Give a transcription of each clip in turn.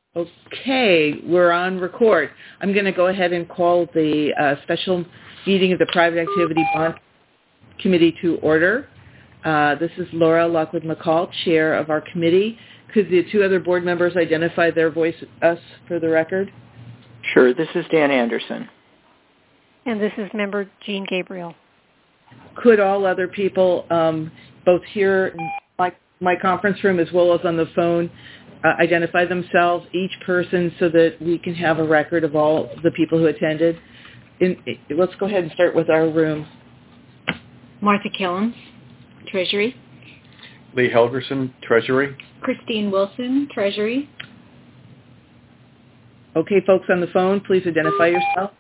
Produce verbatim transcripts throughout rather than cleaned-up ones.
Okay, we're on record. I'm going to go ahead and call the uh, special meeting of the Private Activity Bond Committee to order. Uh, this is Laura Lockwood-McCall, chair of our committee. Could the two other board members identify their voice, us, for the record? Sure. This is Dan Anderson. And this is member Jean Gabriel. Could all other people, um, both here in my, my conference room as well as on the phone, uh, identify themselves, each person, so that we can have a record of all the people who attended? In, let's go ahead and start with our room. Martha Killens, Treasury. Lee Helgerson, Treasury. Christine Wilson, Treasury. Okay, folks on the phone, please identify yourself.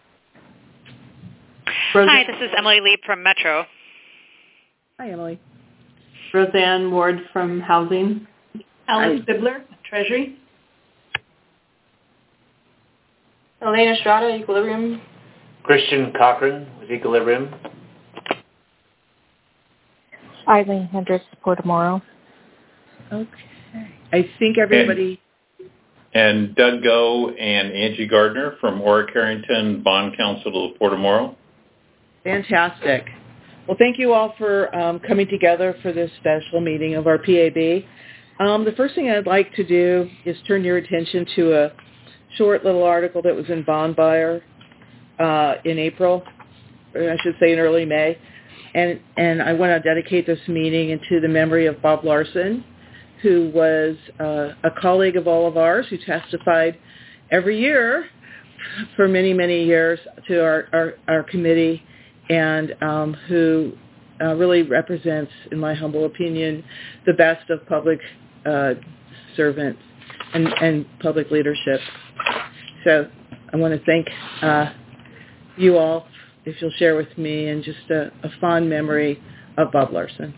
Hi, this is Emily Lee from Metro. Hi, Emily. Roseanne Ward from Housing. Alice Bibler, Treasury. Elena Estrada, Equilibrium. Christian Cochran with Equilibrium. Eileen Hendricks, Portomoro. Okay. I think everybody... And, and Doug Go and Angie Gardner from Orrick Harrington, Bond Counsel of Portomoro. Fantastic. Well, thank you all for um, coming together for this special meeting of our P A B. Um, the first thing I'd like to do is turn your attention to a short little article that was in Bond Buyer uh, in April, or I should say in early May. And, and I want to dedicate this meeting into the memory of Bob Larson, who was uh, a colleague of all of ours who testified every year for many, many years to our, our, our committee, and um, who uh, really represents, in my humble opinion, the best of public uh, servants and, and public leadership. So I want to thank uh, you all, if you'll share with me, and just a, a fond memory of Bob Larson.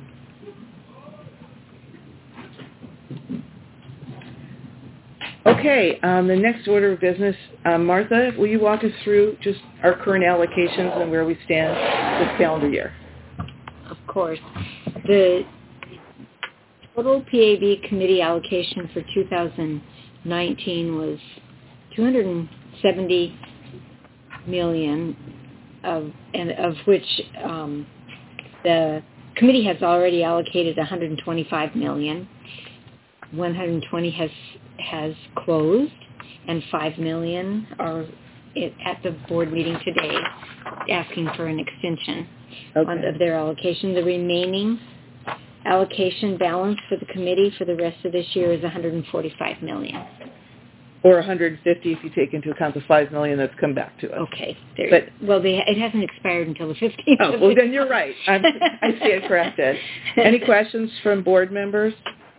Okay, um, the next order of business, um, Martha, will you walk us through just our current allocations and where we stand this calendar year? Of course. The total P A B committee allocation for two thousand nineteen was two hundred seventy million dollars, of, and of which um, the committee has already allocated one hundred twenty-five million dollars. one hundred twenty has has closed, and five million dollars are at the board meeting today asking for an extension okay. on, of their allocation. The remaining allocation balance for the committee for the rest of this year is one hundred forty-five million dollars. Or one hundred fifty if you take into account the five million dollars that's come back to us. Okay. There, but, well, they, it hasn't expired until the fifteenth. Oh, well, then you're right. I'm, I see it corrected. Any questions from board members?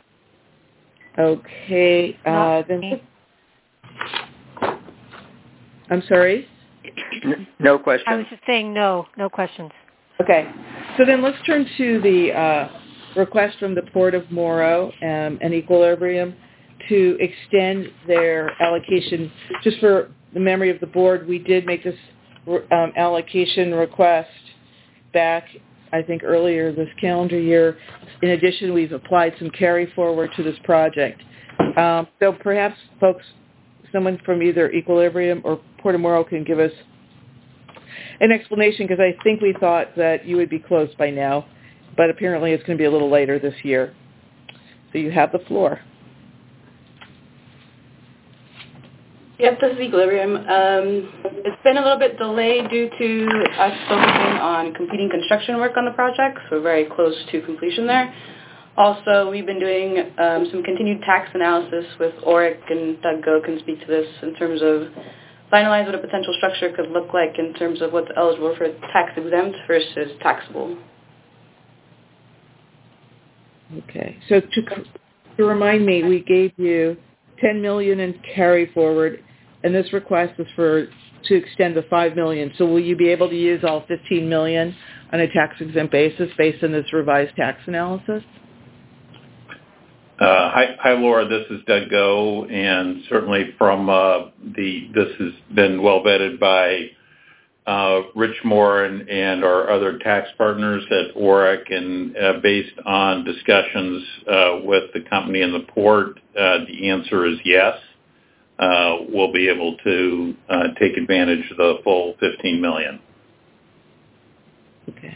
Okay, uh, then, I'm sorry? No questions. I was just saying no, no questions. Okay, so then let's turn to the uh, request from the Port of Morrow um, and Equilibrium to extend their allocation. Just for the memory of the board, we did make this um, allocation request back, I think, earlier this calendar year. In addition, we've applied some carry forward to this project. Um, so perhaps, folks, someone from either Equilibrium or Port of Morrow can give us an explanation, because I think we thought that you would be close by now, but apparently it's going to be a little later this year. So you have the floor. Yep, this is Equilibrium. Um, it's been a little bit delayed due to us focusing on completing construction work on the project. So we're very close to completion there. Also, we've been doing um, some continued tax analysis with Orrick, and Doug Go can speak to this in terms of finalize what a potential structure could look like in terms of what's eligible for tax exempt versus taxable. Okay. So to, to remind me, we gave you ten million dollars in carry forward, and this request is for to extend the five million dollars. So will you be able to use all fifteen million dollars on a tax-exempt basis based on this revised tax analysis? Uh, hi, hi, Laura. This is Doug Go, and certainly from uh, the this has been well vetted by uh, Rich Moore and, and our other tax partners at Orrick, and uh, based on discussions uh, with the company and the port, uh, the answer is yes. uh, we'll be able to uh, take advantage of the full fifteen million dollars. Okay.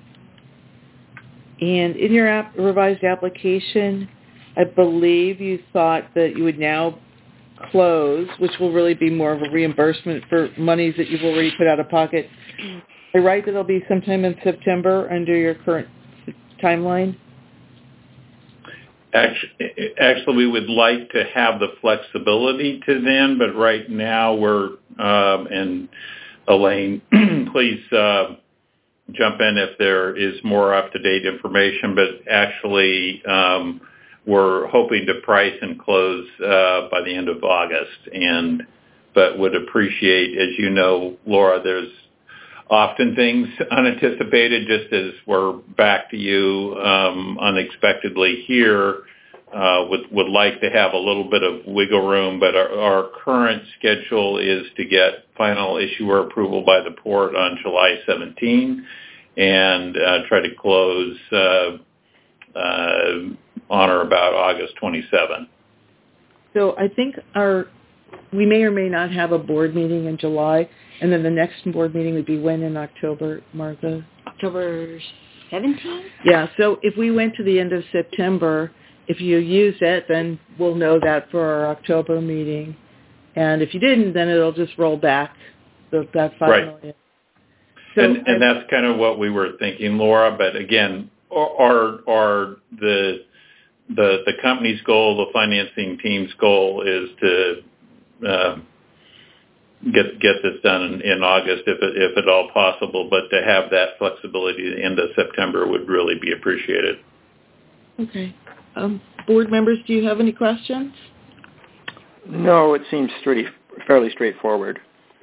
And in your app, revised application, I believe you thought that you would now close, which will really be more of a reimbursement for monies that you've already put out of pocket. Am I right that it'll be sometime in September under your current timeline? Actually, actually, we would like to have the flexibility to then, but right now we're, um, and Elaine, please uh, jump in if there is more up-to-date information, but actually um, we're hoping to price and close uh, by the end of August, and but would appreciate, as you know, Laura, there's often things unanticipated, just as we're back to you um, unexpectedly here. Uh, would, would like to have a little bit of wiggle room, but our, our current schedule is to get final issuer approval by the port on July seventeenth and uh, try to close uh, uh, on or about August twenty-seventh. So I think our we may or may not have a board meeting in July, and then the next board meeting would be when in October, Martha? October seventeenth? Yeah, so if we went to the end of September, if you use it, then we'll know that for our October meeting. And if you didn't, then it'll just roll back the, that five right. million. So, and, and that's kind of what we were thinking, Laura. But again, our, our the the the company's goal, the financing team's goal, is to uh, get get this done in, in August, if it, if at all possible. But to have that flexibility at the end of September would really be appreciated. Okay. Um, board members, do you have any questions? No, it seems pretty, fairly straightforward.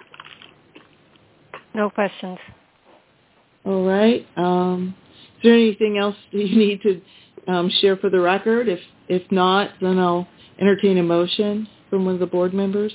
No questions. All right. Um, is there anything else that you need to um, share for the record? If if not, then I'll entertain a motion from one of the board members.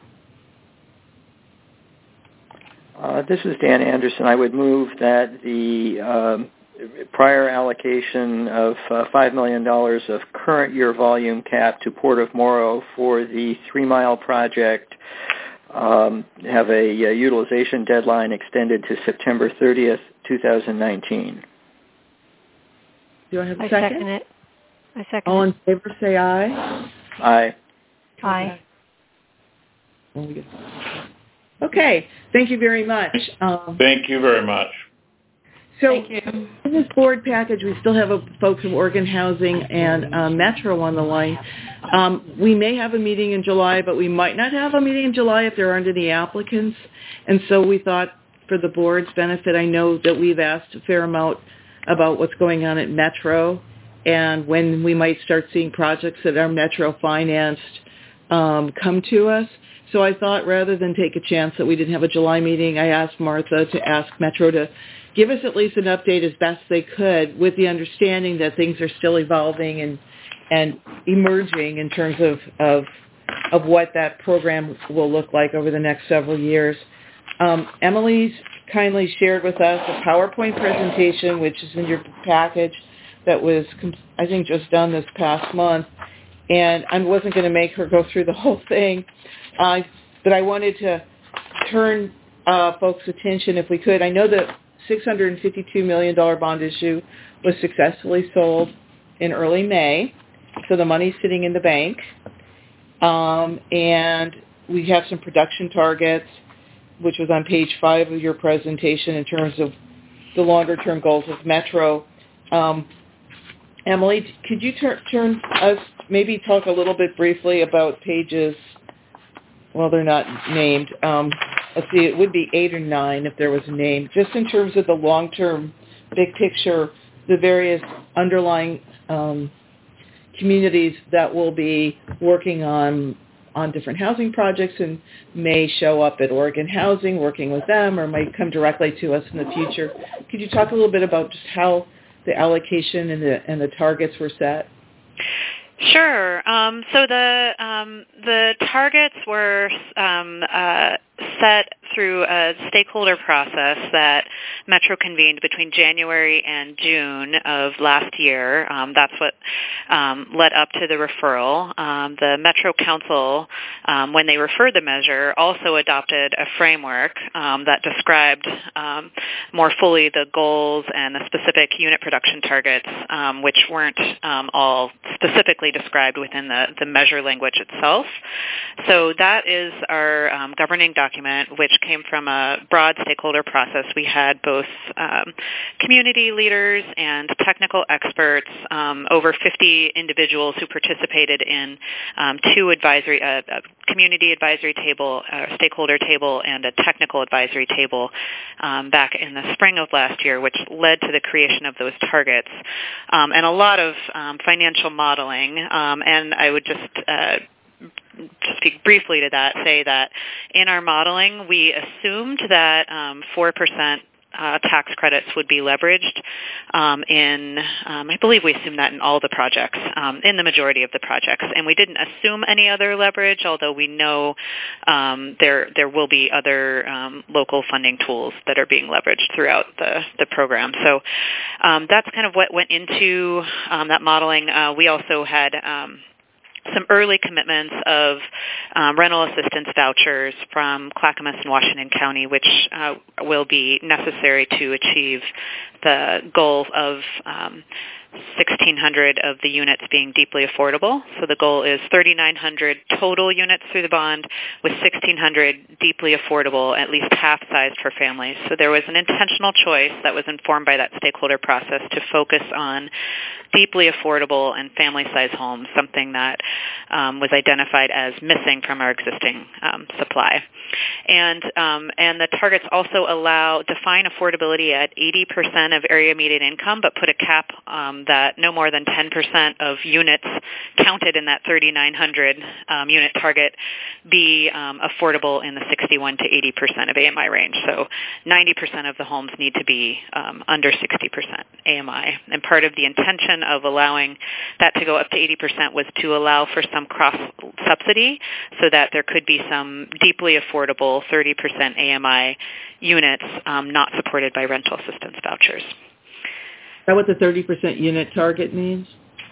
Uh, this is Dan Anderson. I would move that the um, prior allocation of uh, five million dollars of current year volume cap to Port of Morrow for the Three Mile project um, have a uh, utilization deadline extended to September thirtieth, twenty nineteen. Do I have a I second? second it. I second All it. in favor, say aye. Aye. Aye. Okay. Thank you very much. Um, Thank you very much. So Thank you. in this board package, we still have a, folks from Oregon Housing and uh, Metro on the line. Um, we may have a meeting in July, but we might not have a meeting in July if there aren't any applicants. And so we thought for the board's benefit, I know that we've asked a fair amount about what's going on at Metro and when we might start seeing projects that are Metro financed um, come to us. So I thought rather than take a chance that we didn't have a July meeting, I asked Martha to ask Metro to give us at least an update as best they could, with the understanding that things are still evolving and and emerging in terms of, of, of what that program will look like over the next several years. Um, Emily's kindly shared with us a PowerPoint presentation, which is in your package, that was, I think, just done this past month. And I wasn't going to make her go through the whole thing, uh, but I wanted to turn uh, folks' attention, if we could. I know that six hundred fifty-two million dollars bond issue was successfully sold in early May, so the money's sitting in the bank. Um, and we have some production targets, which was on page five of your presentation in terms of the longer-term goals of Metro. Um, Emily, could you tur- turn us, maybe talk a little bit briefly about pages, well, they're not named. Um, let's see, it would be eight or nine if there was a name. Just in terms of the long-term, big picture, the various underlying um, communities that will be working on on different housing projects and may show up at Oregon Housing, working with them, or might come directly to us in the future. Could you talk a little bit about just how the allocation and the and the targets were set? Sure. Um, so the um, the targets were um, uh, set through a stakeholder process that Metro convened between January and June of last year. Um, that's what um, led up to the referral. Um, the Metro Council, um, when they referred the measure, also adopted a framework um, that described um, more fully the goals and the specific unit production targets, um, which weren't um, all specifically described within the, the measure language itself. So that is our um, governing document, which came from a broad stakeholder process. We had both um, community leaders and technical experts, um, over fifty individuals who participated in um, two advisory, uh, a community advisory table, a stakeholder table, and a technical advisory table um, back in the spring of last year, which led to the creation of those targets, um, and a lot of um, financial modeling. Um, and I would just uh, to speak briefly to that, say that in our modeling, we assumed that um, four percent uh, tax credits would be leveraged um, in, um, I believe we assumed that in all the projects, um, in the majority of the projects. And we didn't assume any other leverage, although we know um, there there will be other um, local funding tools that are being leveraged throughout the, the program. So um, that's kind of what went into um, that modeling. Uh, we also had um, some early commitments of um, rental assistance vouchers from Clackamas and Washington County, which uh, will be necessary to achieve the goal of um, sixteen hundred of the units being deeply affordable. So the goal is thirty-nine hundred total units through the bond, with sixteen hundred deeply affordable, at least half sized for families. So there was an intentional choice that was informed by that stakeholder process to focus on deeply affordable and family-sized homes, something that um, was identified as missing from our existing um, supply. And um, and the targets also allow define affordability at eighty percent of area median income, but put a cap um, that no more than ten percent of units counted in that thirty-nine hundred um, unit target be um, affordable in the sixty-one to eighty percent of A M I range. So ninety percent of the homes need to be um, under sixty percent A M I. And part of the intention of allowing that to go up to eighty percent was to allow for some cross-subsidy so that there could be some deeply affordable thirty percent A M I units um, not supported by rental assistance vouchers. Is that what the thirty percent unit target means?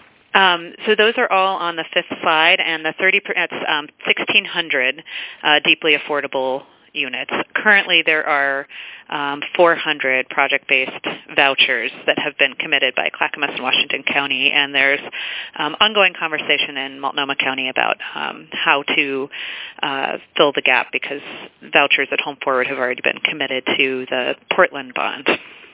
Um, so those are all on the fifth slide, and the thirty percent, it's um, sixteen hundred uh, deeply affordable units. Currently, there are um, four hundred project-based vouchers that have been committed by Clackamas and Washington County, and there's um, ongoing conversation in Multnomah County about um, how to uh, fill the gap, because vouchers at Home Forward have already been committed to the Portland bond.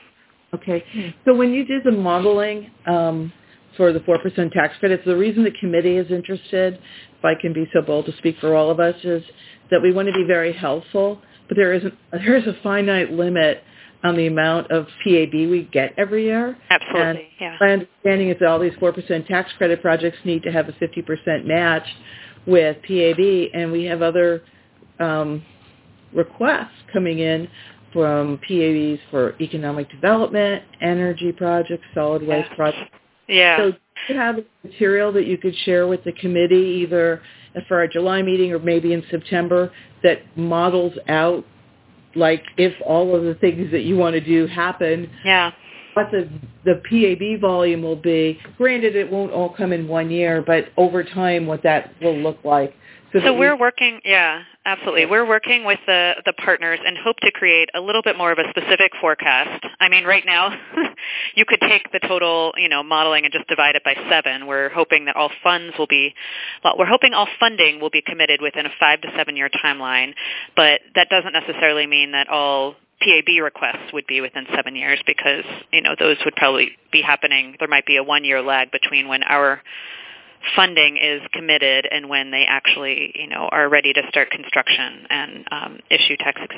Okay. So when you did the modeling um, for the four percent tax credits, the reason the committee is interested, if I can be so bold to speak for all of us, is that we want to be very helpful, but there is, a, there is a finite limit on the amount of P A B we get every year. Absolutely, and yeah. My understanding is that all these four percent tax credit projects need to have a fifty percent match with P A B, and we have other um, requests coming in from P A Bs for economic development, energy projects, solid waste yeah. projects. Yeah. So do you have material that you could share with the committee, either for our July meeting or maybe in September, that models out, like, if all of the things that you want to do happen, yeah. what the the P A B volume will be? Granted, it won't all come in one year, but over time, what that will look like. So, so we're we, working, yeah, absolutely. We're working with the, the partners and hope to create a little bit more of a specific forecast. I mean, right now, you could take the total, you know, modeling and just divide it by seven. We're hoping that all funds will be, well, we're hoping all funding will be committed within a five to seven year timeline, but that doesn't necessarily mean that all P A B requests would be within seven years because, you know, those would probably be happening. There might be a one-year lag between when our funding is committed and when they actually, you know, are ready to start construction and um, issue tax exempt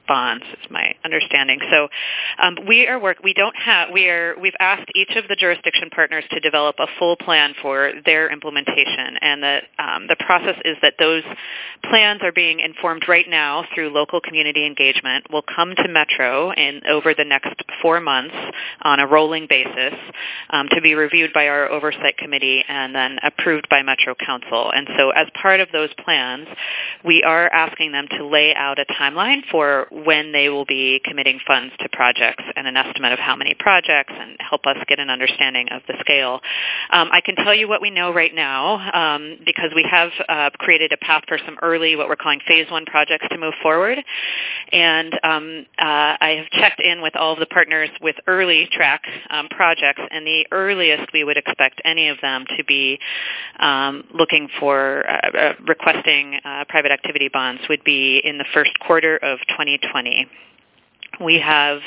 bonds, is my understanding. So um, we are work. We don't have. We are. We've asked each of the jurisdiction partners to develop a full plan for their implementation, and the um, the process is that those plans are being informed right now through local community engagement. Will come to Metro in over the next four months on a rolling basis um, to be reviewed by our oversight committee and then approved by Metro Council. And so, as part of those plans, we are asking them to lay out a timeline for when they will be committing funds to projects and an estimate of how many projects and help us get an understanding of the scale. Um, I can tell you what we know right now um, because we have uh, created a path for some early, what we're calling phase one projects to move forward. And um, uh, I have checked in with all of the partners with early track um, projects, and the earliest we would expect any of them to be um, looking for uh, uh, requesting uh, private activity bonds would be in the first quarter of twenty twenty. We have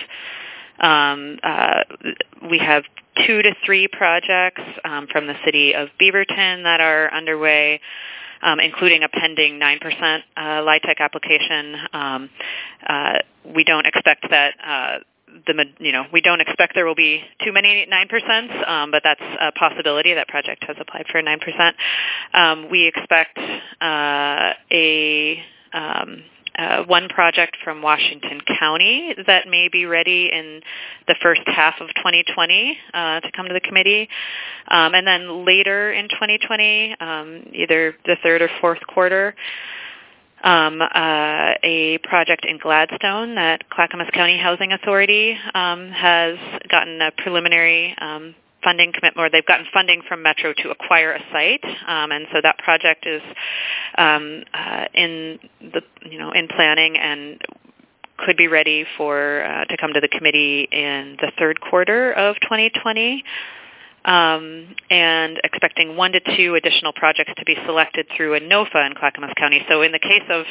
um, uh, we have two to three projects um, from the city of Beaverton that are underway, um, including a pending nine percent uh, LIHTC application. Um, uh, we don't expect that. Uh, The, you know, we don't expect there will be too many nine percent, um, but that's a possibility. That project has applied for nine percent. Um, we expect uh, a um, uh, one project from Washington County that may be ready in the first half of twenty twenty uh, to come to the committee. Um, and then later in twenty twenty, um, either the third or fourth quarter, Um, uh, a project in Gladstone that Clackamas County Housing Authority um, has gotten a preliminary um, funding commitment, or they've gotten funding from Metro to acquire a site, um, and so that project is um, uh, in the you know in planning and could be ready for uh, to come to the committee in the third quarter of twenty twenty. Um, and expecting one to two additional projects to be selected through a NOFA in Clackamas County. So in the case of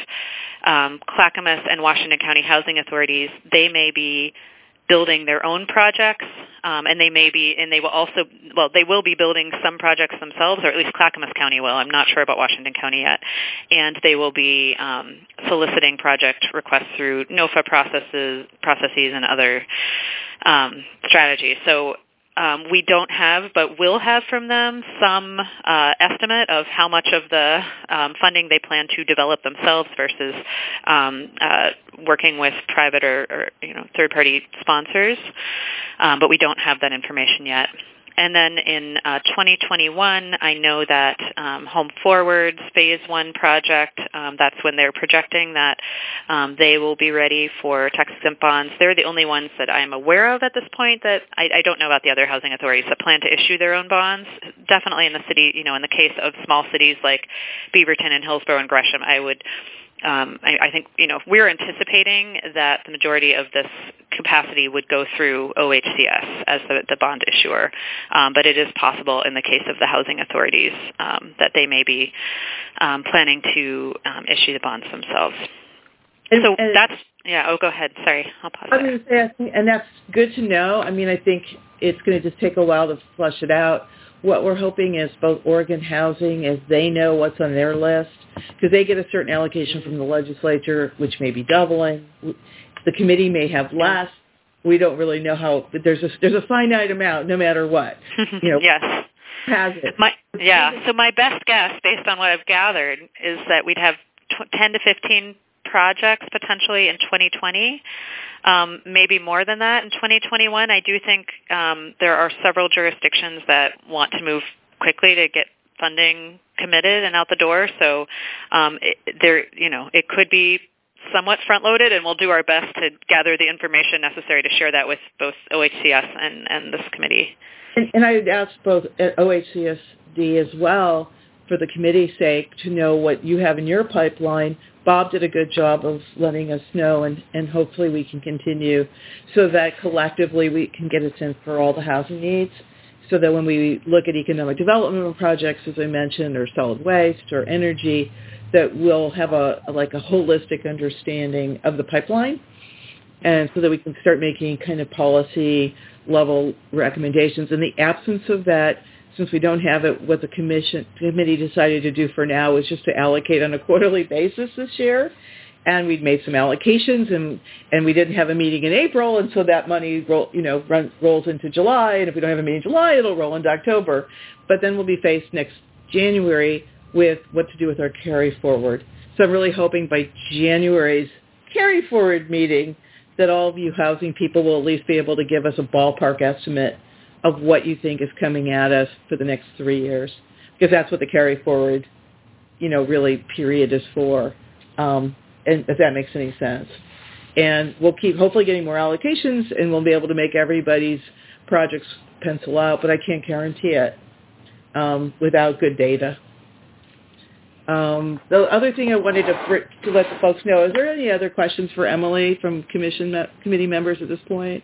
um, Clackamas and Washington County Housing Authorities, they may be building their own projects, um, and they may be, and they will also, well, they will be building some projects themselves, or at least Clackamas County will. I'm not sure about Washington County yet. And they will be um, soliciting project requests through NOFA processes, processes and other um, strategies. So Um, we don't have, but will have from them some uh, estimate of how much of the um, funding they plan to develop themselves versus um, uh, working with private or, or you know third-party sponsors. Um, but we don't have that information yet. And then in uh, twenty twenty-one, I know that um, Home Forward's Phase one project, um, that's when they're projecting that um, they will be ready for tax-exempt bonds. They're the only ones that I'm aware of at this point that I, I don't know about the other housing authorities that plan to issue their own bonds. Definitely in the city, you know, in the case of small cities like Beaverton and Hillsborough and Gresham, I would Um, I, I think, you know, we're anticipating that the majority of this capacity would go through O H C S as the, the bond issuer, um, but it is possible in the case of the housing authorities um, that they may be um, planning to um, issue the bonds themselves. And, so and that's, yeah, oh, go ahead. Sorry, I'll pause I was going to say, I think, and that's good to know. I mean, I think it's going to just take a while to flush it out. What we're hoping is both Oregon Housing, as they know what's on their list, because they get a certain allocation from the legislature, which may be doubling. The committee may have less. We don't really know how, but there's a, there's a finite amount no matter what. You know, yes. Has it. My, yeah, so my best guess, based on what I've gathered, is that we'd have ten to fifteen projects potentially in twenty twenty. Um, maybe more than that in twenty twenty-one. I do think um, there are several jurisdictions that want to move quickly to get funding committed and out the door. So um, it, there, you know, it could be somewhat front-loaded, and we'll do our best to gather the information necessary to share that with both O H C S and, and this committee. And, and I would ask both O H C S D as well, for the committee's sake, to know what you have in your pipeline. Bob did a good job of letting us know, and, and hopefully we can continue so that collectively we can get a sense for all the housing needs, so that when we look at economic development projects, as I mentioned, or solid waste or energy, that we'll have a, a like a holistic understanding of the pipeline, and so that we can start making kind of policy level recommendations. In the absence of that, since we don't have it, what the commission committee decided to do for now is just to allocate on a quarterly basis this year. and we'd made some allocations, and, and we didn't have a meeting in April, and so that money roll, you know, run, rolls into July, and if we don't have a meeting in July, it'll roll into October. But then we'll be faced next January with what to do with our carry forward. So I'm really hoping by January's carry forward meeting that all of you housing people will at least be able to give us a ballpark estimate of what you think is coming at us for the next three years, because that's what the carry forward, you know, really period is for, um, and if that makes any sense. And we'll keep hopefully getting more allocations, and we'll be able to make everybody's projects pencil out, but I can't guarantee it um, without good data. Um, the other thing I wanted to, to let the folks know, is there any other questions for Emily from commission committee members at this point?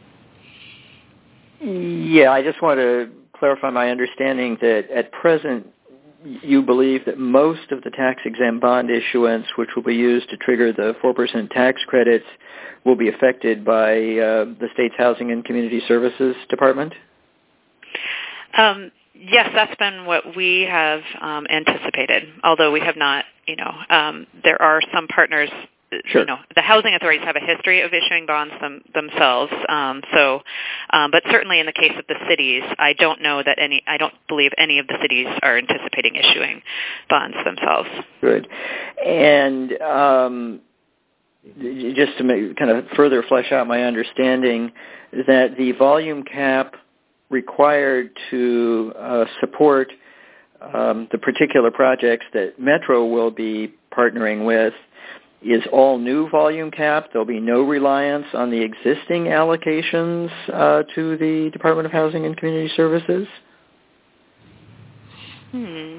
Yeah, I just want to clarify my understanding that at present you believe that most of the tax-exempt bond issuance, which will be used to trigger the four percent tax credits, will be affected by uh, the state's Housing and Community Services Department? Um, yes, that's been what we have um, anticipated, although we have not, you know, um, there are some partners, sure. you know, the housing authorities have a history of issuing bonds them, themselves. Um, so, um, but certainly in the case of the cities, I don't know that any, I don't believe any of the cities are anticipating issuing bonds themselves. Good. And um, just to make, kind of further flesh out my understanding, that the volume cap required to uh, support um, the particular projects that Metro will be partnering with is all new volume cap. There'll be no reliance on the existing allocations uh, to the Department of Housing and Community Services? Hmm.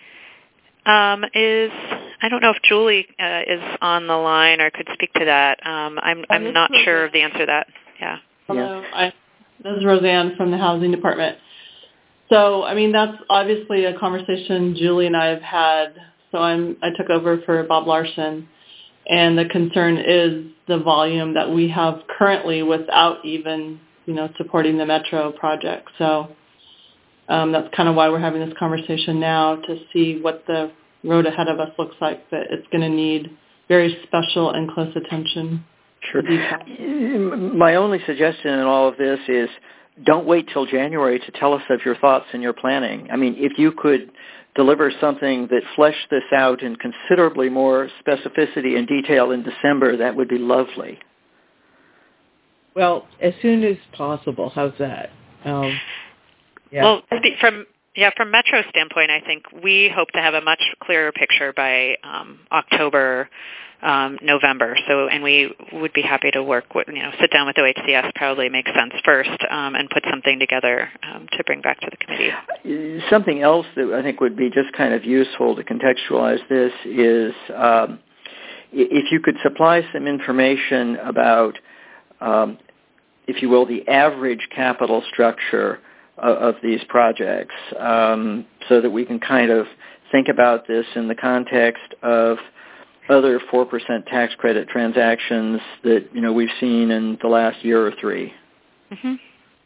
Um, is I don't know if Julie uh, is on the line or could speak to that. Um, I'm Oh, I'm not sure of the answer to that. Yeah. Hello, I, this is Roseanne from the Housing Department. So, I mean, that's obviously a conversation Julie and I have had. So I'm I took over for Bob Larson, and the concern is the volume that we have currently without even, you know, supporting the Metro project. So um, that's kind of why we're having this conversation now, to see what the road ahead of us looks like, that it's going to need very special and close attention. Sure. My only suggestion in all of this is don't wait till January to tell us of your thoughts and your planning. I mean, if you could deliver something that fleshed this out in considerably more specificity and detail in December, that would be lovely. Well, as soon as possible. How's that? Um, yeah. Well, from yeah, from Metro's standpoint, I think we hope to have a much clearer picture by um, October, um, November. So, and we would be happy to work with, you know, sit down with O H C S. Probably makes sense first, um, and put something together um, to bring back to the committee. Something else that I think would be just kind of useful to contextualize this is um, if you could supply some information about, um, if you will, the average capital structure of, of these projects, um, so that we can kind of think about this in the context of other four percent tax credit transactions that, you know, we've seen in the last year or three. Mm-hmm.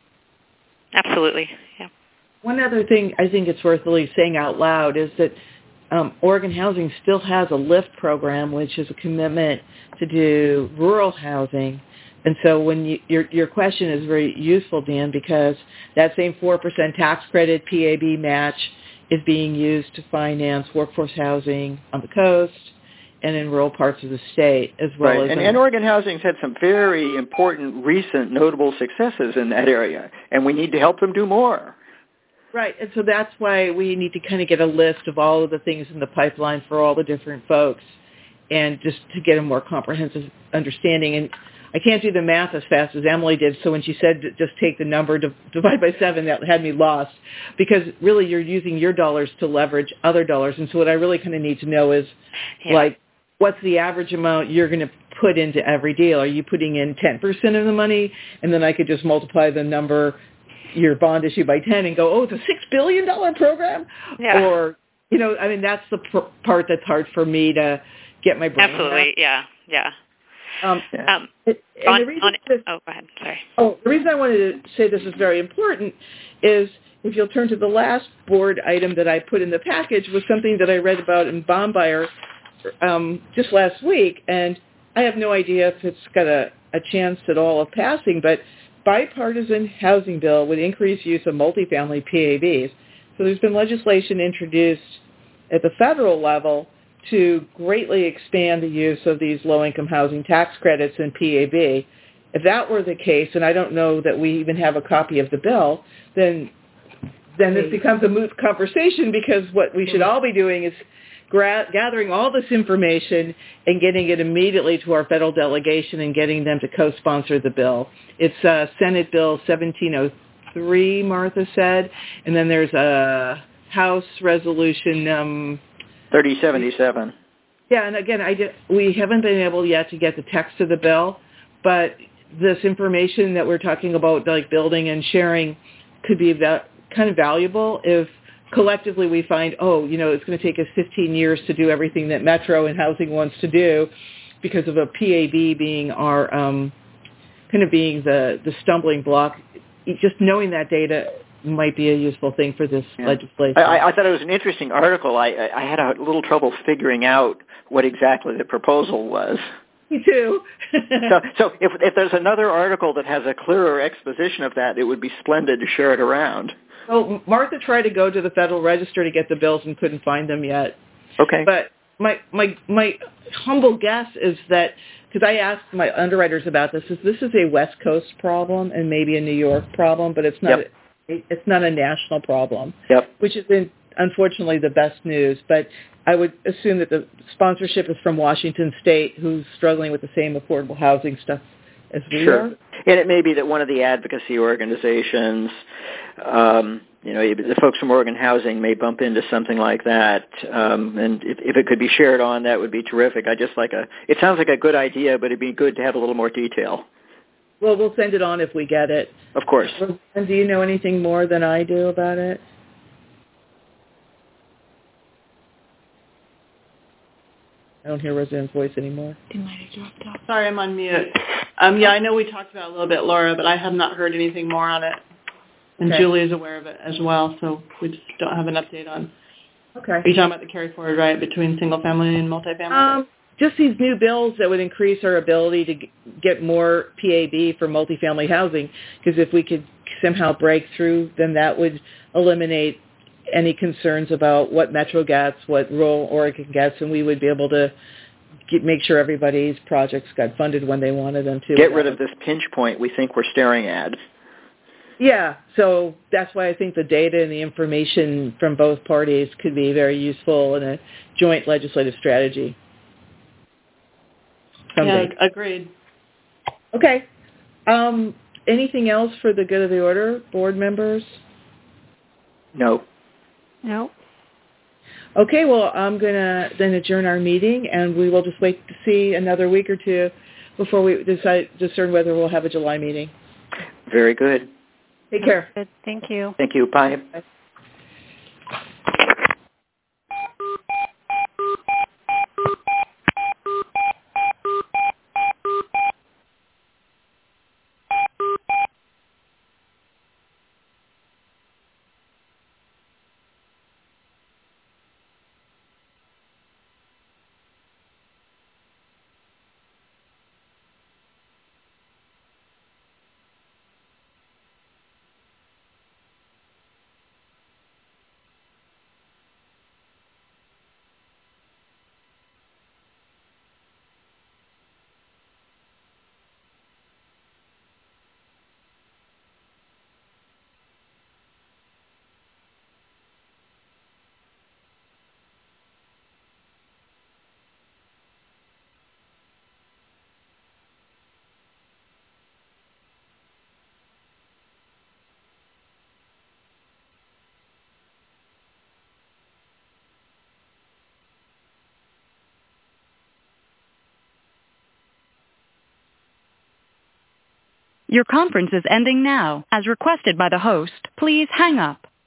Absolutely, yeah. One other thing I think it's worth really saying out loud is that um, Oregon Housing still has a LIFT program, which is a commitment to do rural housing. And so when you, your your question is very useful, Dan, because that same four percent tax credit P A B match is being used to finance workforce housing on the coast and in rural parts of the state, as well right. as... And, and Oregon Housing's had some very important, recent, notable successes in that area, and we need to help them do more. Right, and so that's why we need to kind of get a list of all of the things in the pipeline for all the different folks, and just to get a more comprehensive understanding. And I can't do the math as fast as Emily did, so when she said just take the number, divide by seven, that had me lost, because really you're using your dollars to leverage other dollars. And so what I really kind of need to know is, yeah. like, what's the average amount you're going to put into every deal? Are you putting in ten percent of the money? And then I could just multiply the number, your bond issue, by ten and go, oh, it's a six billion dollars program? Yeah. Or, you know, I mean, that's the pr- part that's hard for me to get my brain Absolutely, around. yeah, yeah. Um, um, and on, the reason on, this, oh, go ahead, sorry. Oh, the reason I wanted to say this is very important is if you'll turn to the last board item that I put in the package was something that I read about in Bond Buyer um, just last week, and I have no idea if it's got a, a chance at all of passing, but bipartisan housing bill would increase use of multifamily P A Bs. So there's been legislation introduced at the federal level to greatly expand the use of these low-income housing tax credits in P A B. If that were the case, and I don't know that we even have a copy of the bill, then then this becomes a moot conversation, because what we should all be doing is gra- gathering all this information and getting it immediately to our federal delegation and getting them to co-sponsor the bill. It's uh, Senate Bill seventeen oh three, Martha said, and then there's a House Resolution um, thirty seventy-seven. Yeah, and again, I did, we haven't been able yet to get the text of the bill, but this information that we're talking about, like building and sharing, could be va- kind of valuable if collectively we find, oh, you know, it's going to take us fifteen years to do everything that Metro and Housing wants to do because of a P A B being our, um, kind of being the, the stumbling block. Just knowing that data might be a useful thing for this yeah. legislation. I, I thought it was an interesting article. I, I had a little trouble figuring out what exactly the proposal was. Me too. so so if, if there's another article that has a clearer exposition of that, it would be splendid to share it around. Well, Martha tried to go to the Federal Register to get the bills and couldn't find them yet. Okay. But my my my humble guess is that, because I asked my underwriters about this, is this is a West Coast problem and maybe a New York problem, but it's not yep. a, it's not a national problem. Yep. Which is in, unfortunately the best news. But I would assume that the sponsorship is from Washington State, who's struggling with the same affordable housing stuff as we sure. are. And it may be that one of the advocacy organizations, um, you know, the folks from Oregon Housing may bump into something like that. Um, and if, if it could be shared on, that would be terrific. I just like a, it sounds like a good idea, but it'd be good to have a little more detail. Well, we'll send it on if we get it. Of course. And do you know anything more than I do about it? I don't hear Roseanne's voice anymore. They might have dropped off. Sorry, I'm on mute. Um, yeah, I know we talked about it a little bit, Laura, but I have not heard anything more on it. And okay. Julie is aware of it as well, so we just don't have an update on. Okay. Are you talking about the carry forward, right, between single family and multifamily? Um, just these new bills that would increase our ability to g- get more P A B for multifamily housing, because if we could somehow break through, then that would eliminate any concerns about what Metro gets, what rural Oregon gets, and we would be able to get, make sure everybody's projects got funded when they wanted them to. Get rid of this pinch point we think we're staring at. Yeah, so that's why I think the data and the information from both parties could be very useful in a joint legislative strategy. Someday. Yeah, agreed. Okay. Um, anything else for the good of the order, board members? No. No. Okay, well, I'm going to then adjourn our meeting, and we will just wait to see another week or two before we decide discern whether we'll have a July meeting. Very good. Take care. Good. Thank you. Thank you. Bye. Bye. Your conference is ending now. As requested by the host, please hang up.